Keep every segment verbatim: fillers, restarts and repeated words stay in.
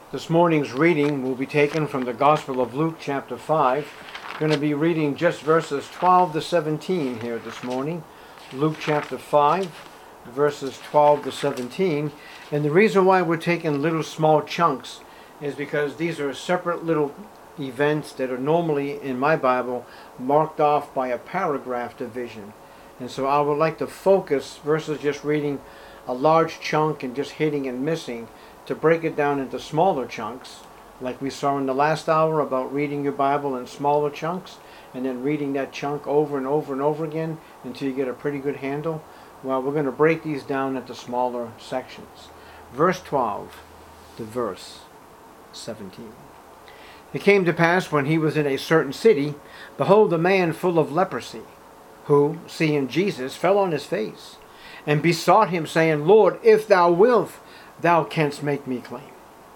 This morning's reading will be taken from the Gospel of Luke chapter five. We're going to be reading just verses twelve to seventeen here this morning. Luke chapter five, verses twelve to seventeen. And the reason why we're taking little small chunks is because these are separate little events that are normally in my Bible marked off by a paragraph division. And so I would like to focus versus just reading a large chunk and just hitting and missing, to break it down into smaller chunks, like we saw in the last hour about reading your Bible in smaller chunks, and then reading that chunk over and over and over again until you get a pretty good handle. Well, we're going to break these down into smaller sections. Verse twelve to verse seventeen. It came to pass, when he was in a certain city, behold, a man full of leprosy, who, seeing Jesus, fell on his face, and besought him, saying, Lord, if thou wilt, thou canst make me clean.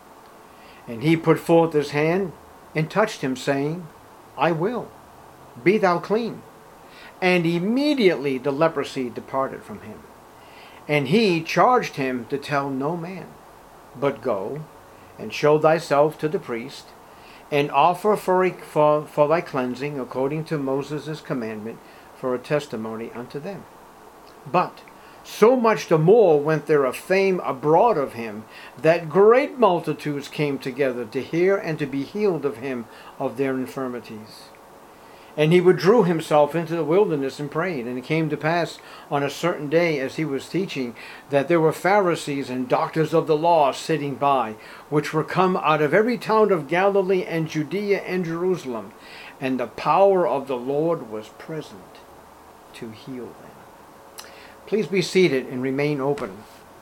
And he put forth his hand and touched him, saying, I will, be thou clean. And immediately the leprosy departed from him. And he charged him to tell no man, but go and show thyself to the priest, and offer for, a, for, for thy cleansing according to Moses' commandment, for a testimony unto them. But so much the more went there a fame abroad of him, that great multitudes came together to hear and to be healed of him of their infirmities. And he withdrew himself into the wilderness and prayed. And it came to pass on a certain day, as he was teaching, that there were Pharisees and doctors of the law sitting by, which were come out of every town of Galilee and Judea and Jerusalem. And the power of the Lord was present to heal them. Please be seated and remain open.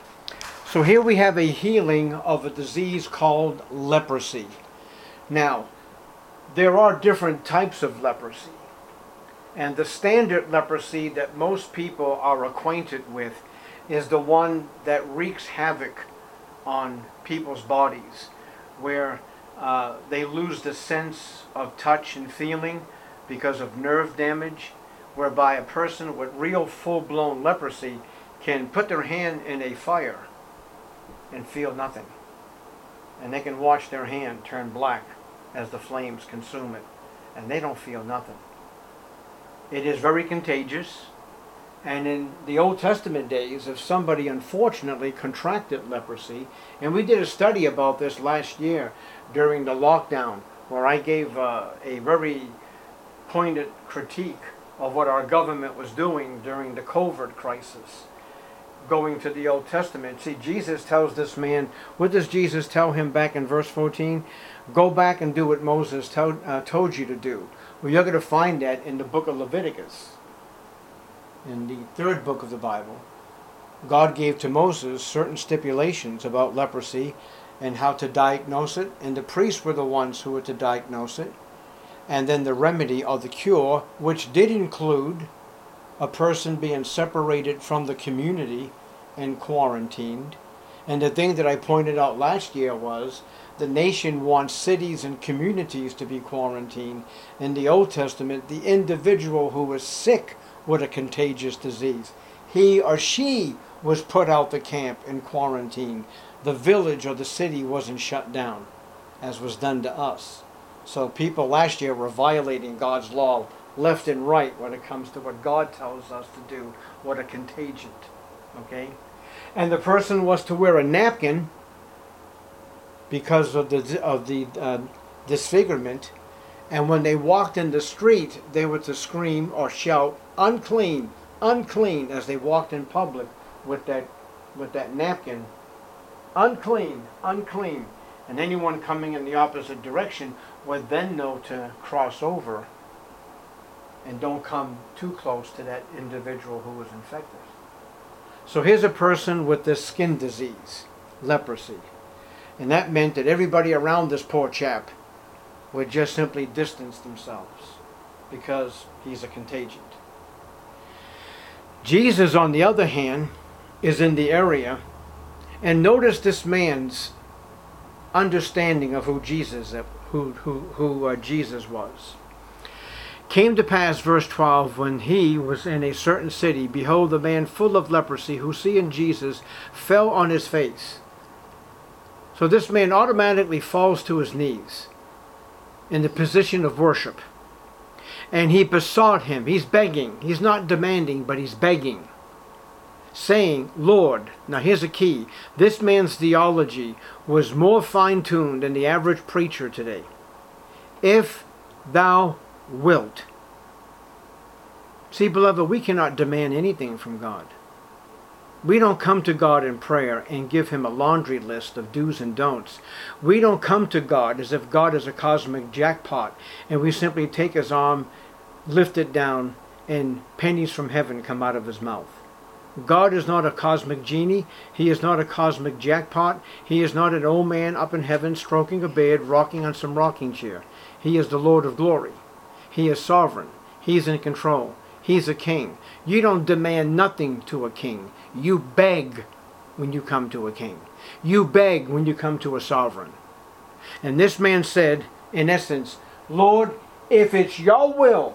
So here we have a healing of a disease called leprosy. Now, there are different types of leprosy. And the standard leprosy that most people are acquainted with is the one that wreaks havoc on people's bodies, where uh, they lose the sense of touch and feeling because of nerve damage, whereby a person with real full-blown leprosy can put their hand in a fire and feel nothing. And they can watch their hand turn black as the flames consume it, and they don't feel nothing. It is very contagious, and in the Old Testament days, if somebody unfortunately contracted leprosy, and we did a study about this last year during the lockdown, where I gave uh, a very pointed critique of what our government was doing during the COVID crisis. Going to the Old Testament, see, Jesus tells this man, what does Jesus tell him back in verse fourteen? Go back and do what Moses told, uh, told you to do. Well, you're going to find that in the book of Leviticus. In the third book of the Bible, God gave to Moses certain stipulations about leprosy and how to diagnose it, and the priests were the ones who were to diagnose it. And then the remedy or the cure, which did include a person being separated from the community and quarantined. And the thing that I pointed out last year was the nation wants cities and communities to be quarantined. In the Old Testament, the individual who was sick with a contagious disease, he or she was put out the camp and quarantined. The village or the city wasn't shut down, as was done to us. So people last year were violating God's law left and right when it comes to what God tells us to do. What a contagion. Okay? And the person was to wear a napkin because of the, of the uh, disfigurement. And when they walked in the street, they were to scream or shout, unclean, unclean, as they walked in public with that, with that napkin. Unclean, unclean. And anyone coming in the opposite direction would then know to cross over and don't come too close to that individual who was infected. So here's a person with this skin disease, leprosy. And that meant that everybody around this poor chap would just simply distance themselves because he's a contagion. Jesus, on the other hand, is in the area. And notice this man's understanding of who Jesus, who who who uh, Jesus was. Came to pass, verse twelve, when he was in a certain city, behold, a man full of leprosy, who seeing Jesus, fell on his face. So this man automatically falls to his knees in the position of worship. And he besought him. He's begging. He's not demanding, but he's begging. Saying, Lord, now here's a key. This man's theology was more fine-tuned than the average preacher today. If thou wilt. See, beloved, we cannot demand anything from God. We don't come to God in prayer and give him a laundry list of do's and don'ts. We don't come to God as if God is a cosmic jackpot and we simply take his arm, lift it down, and pennies from heaven come out of his mouth. God is not a cosmic genie. He is not a cosmic jackpot. He is not an old man up in heaven stroking a beard, rocking on some rocking chair. He is the Lord of glory. He is sovereign. He's in control. He's a king. You don't demand nothing to a king. You beg when you come to a king. You beg when you come to a sovereign. And this man said, in essence, Lord, if it's your will,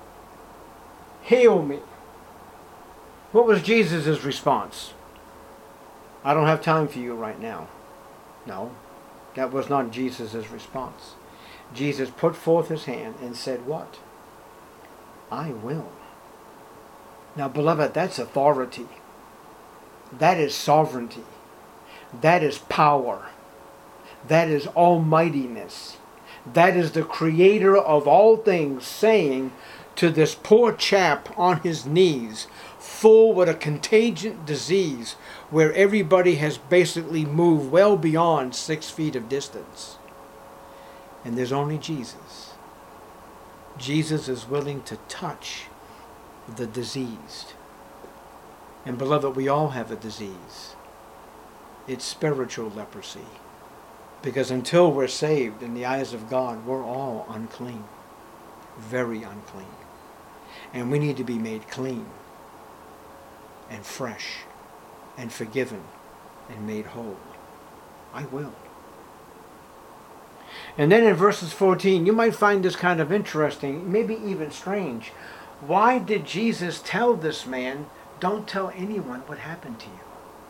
heal me. What was Jesus' response? I don't have time for you right now. No, that was not Jesus' response. Jesus put forth his hand and said what? I will. Now, beloved, that's authority. That is sovereignty. That is power. That is almightiness. That is the creator of all things saying to this poor chap on his knees, full with a contagious disease where everybody has basically moved well beyond six feet of distance. And there's only Jesus. Jesus is willing to touch the diseased. And beloved, we all have a disease. It's spiritual leprosy. Because until we're saved in the eyes of God, we're all unclean. Very unclean. And we need to be made clean and fresh and forgiven and made whole. I will. And then in verses fourteen, you might find this kind of interesting, maybe even strange. Why did Jesus tell this man, don't tell anyone what happened to you?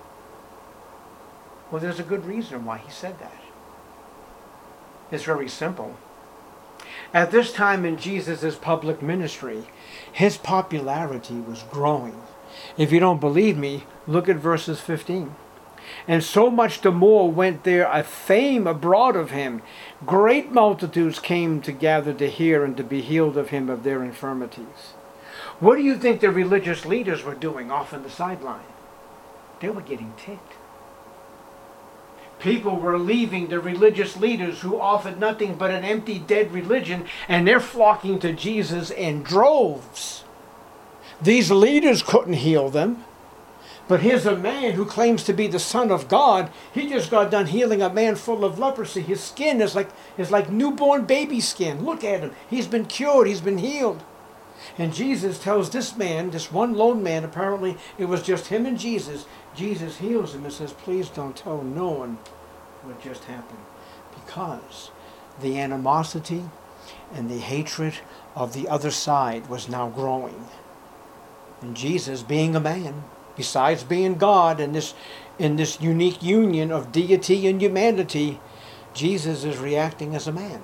Well, there's a good reason why he said that. It's very simple. At this time in Jesus' public ministry, his popularity was growing. If you don't believe me, look at verses fifteen. And so much the more went there a fame abroad of him. Great multitudes came to gather to hear and to be healed of him of their infirmities. What do you think the religious leaders were doing off on the sideline? They were getting ticked. People were leaving the religious leaders who offered nothing but an empty, dead religion, and they're flocking to Jesus in droves. These leaders couldn't heal them. But here's a man who claims to be the Son of God. He just got done healing a man full of leprosy. His skin is like, is like newborn baby skin. Look at him. He's been cured. He's been healed. And Jesus tells this man, this one lone man, apparently it was just him and Jesus. Jesus heals him and says, please don't tell no one what just happened. Because the animosity and the hatred of the other side was now growing. And Jesus, being a man, besides being God in this, in this unique union of deity and humanity, Jesus is reacting as a man.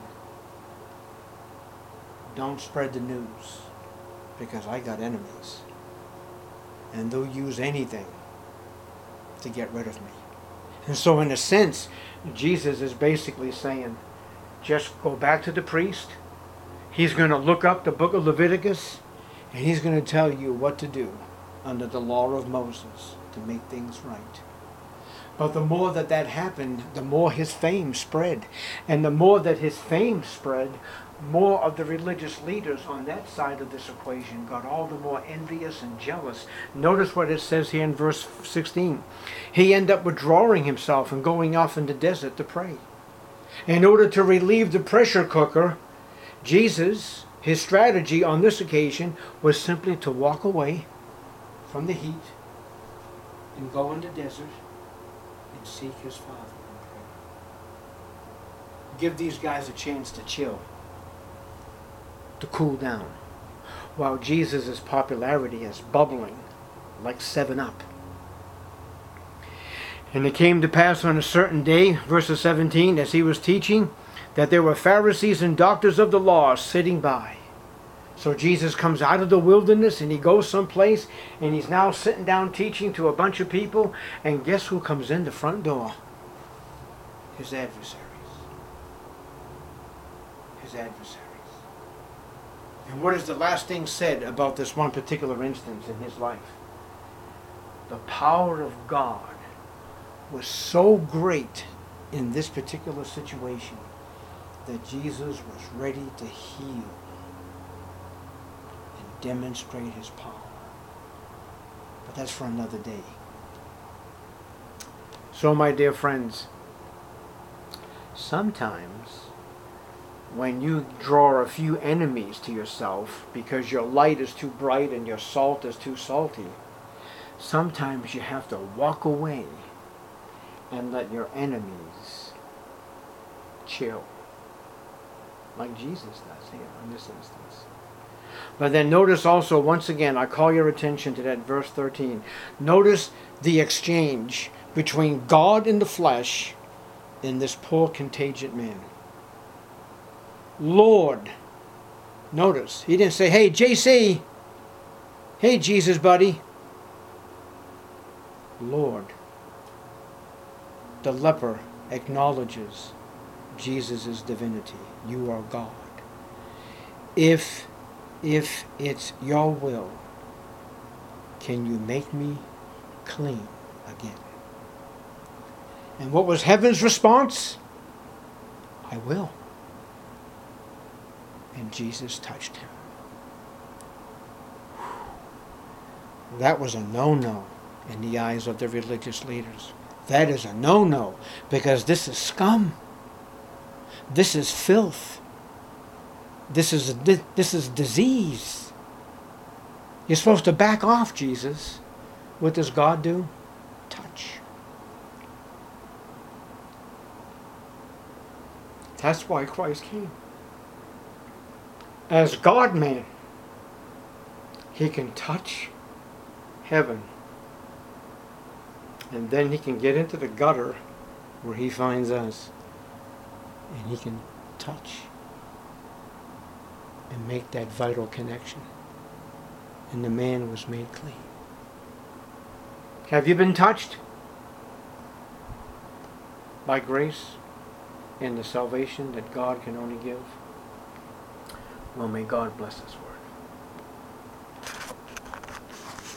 Don't spread the news, because I got enemies. And they'll use anything to get rid of me. And so in a sense, Jesus is basically saying, just go back to the priest. He's going to look up the book of Leviticus, and he's going to tell you what to do under the law of Moses to make things right. But the more that that happened, the more his fame spread. And the more that his fame spread, more of the religious leaders on that side of this equation got all the more envious and jealous. Notice what it says here in verse sixteen. He ended up withdrawing himself and going off in the desert to pray. In order to relieve the pressure cooker, Jesus, his strategy on this occasion was simply to walk away from the heat and go in the desert and seek his Father in prayer. Give these guys a chance to chill, to cool down, while Jesus' popularity is bubbling like seven up. And it came to pass on a certain day, verses seventeen, as he was teaching, that there were Pharisees and doctors of the law sitting by. So Jesus comes out of the wilderness and he goes someplace and he's now sitting down teaching to a bunch of people. And guess who comes in the front door? His adversaries. His adversaries. And what is the last thing said about this one particular instance in his life? The power of God was so great in this particular situation that Jesus was ready to heal and demonstrate his power. But that's for another day. So, my dear friends, sometimes when you draw a few enemies to yourself because your light is too bright and your salt is too salty, sometimes you have to walk away and let your enemies chill. Like Jesus does here in this instance. But then notice also, once again, I call your attention to that verse thirteen. Notice the exchange between God in the flesh and this poor contagious man. Lord. Notice, he didn't say, hey, J C. Hey, Jesus, buddy. Lord. The leper acknowledges Jesus' divinity. You are God. If, if it's your will, can you make me clean again? And what was heaven's response? I will. And Jesus touched him. That was a no-no in the eyes of the religious leaders. That is a no-no, because this is scum. This is filth. This is this is disease. You're supposed to back off, Jesus. What does God do? Touch. That's why Christ came. As God-man, he can touch heaven. And then he can get into the gutter where he finds us. And he can touch and make that vital connection. And the man was made clean. Have you been touched by grace and the salvation that God can only give? Well, may God bless us.